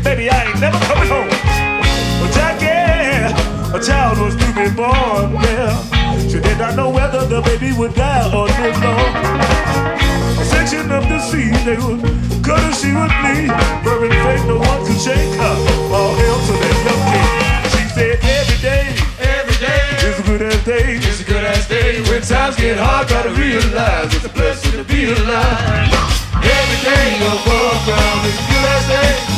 baby, I ain't never coming home. But Jackie, a child was to be born, yeah. She did not know whether the baby would die or live long. A section of the sea, they would cut her, she would bleed. Burning faith, no one could shake her. All hail to that young king. She said every day is a good ass day. It's a good ass day. When times get hard, gotta realize it's a blessing to be alive. Every day above ground is a good ass day.